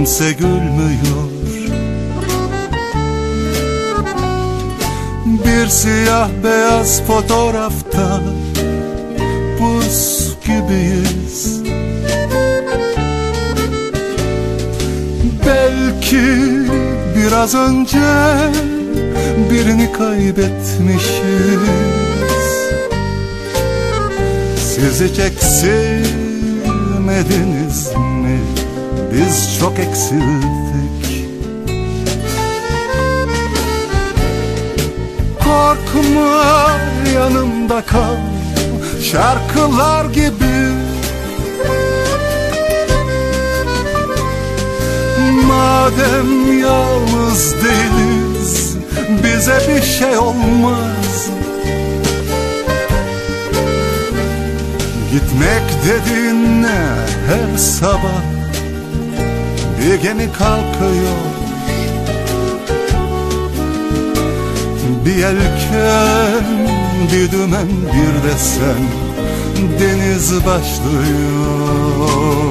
kimse gülmüyor. Bir siyah beyaz fotoğrafta buz gibiyiz. Belki biraz önce birini kaybetmişiz. Siz hiç eksilmediniz mi? Biz çok eksildik. Korkma, yanımda kal, şarkılar gibi. Madem yalnız değiliz, bize bir şey olmaz. Gitmek dediğin ne? Her sabah bir gemi kalkıyor, bir yelken, bir dümen, bir de sen. Deniz başlıyor.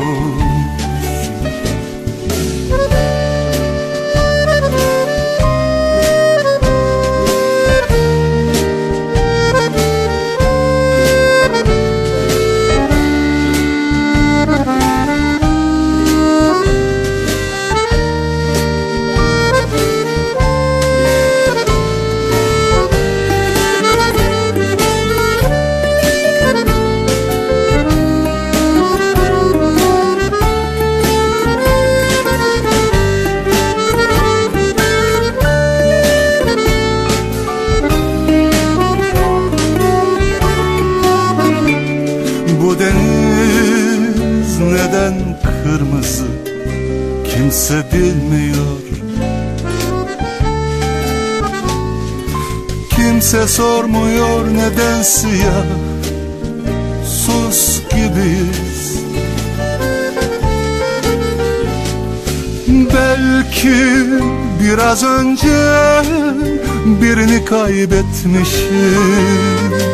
Bu deniz neden kırmızı, kimse bilmiyor. Kimse sormuyor neden siyah, sus gibiyiz. Belki biraz önce birini kaybetmişiz.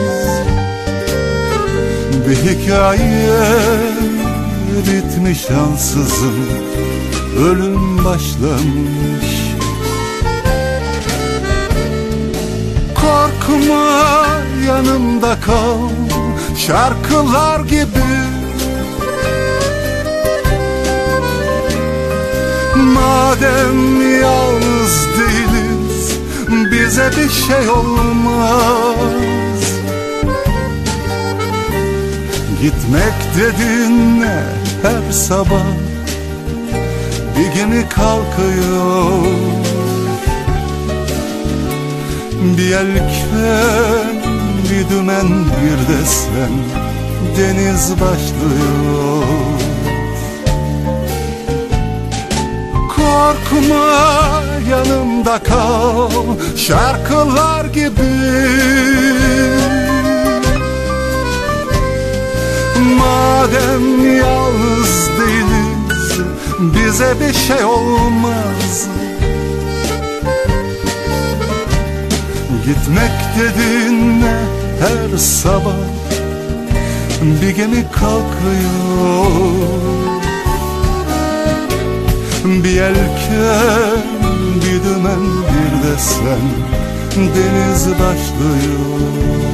Bir hikaye bitmiş ansızın, ölüm başlamış. Korkma, yanımda kal, şarkılar gibi. Madem yalnız değiliz, bize bir şey olmaz. Gitmek dedin ne? Her sabah bir gemi kalkıyor, bir yelken, bir dümen, bir de sen. Deniz başlıyor. Korkma, yanımda kal, şarkılar gibi. Madem yalnız değiliz, bize bir şey olmaz. Gitmek dediğin ne? Her sabah bir gemi kalkıyor, bir yelken, bir dümen, bir de sen. Deniz başlıyor.